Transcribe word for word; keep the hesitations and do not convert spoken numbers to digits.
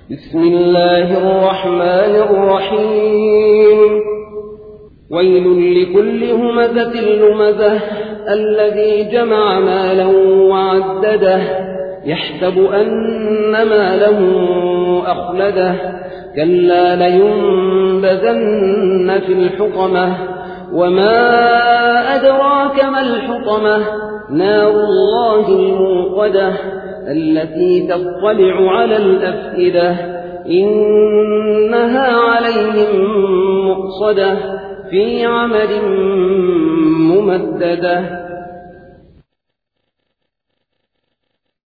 بسم الله الرحمن الرحيم ويل لكل همزة لمزة الذي جمع مالا وعدده يحسب أن ماله أخلده كلا لينبذن في الحطمة وما أدراك ما الحطمة نار الله الموقدة التي تطلع على الأفئدة إنها عليهم مؤصدة في عمد ممددة.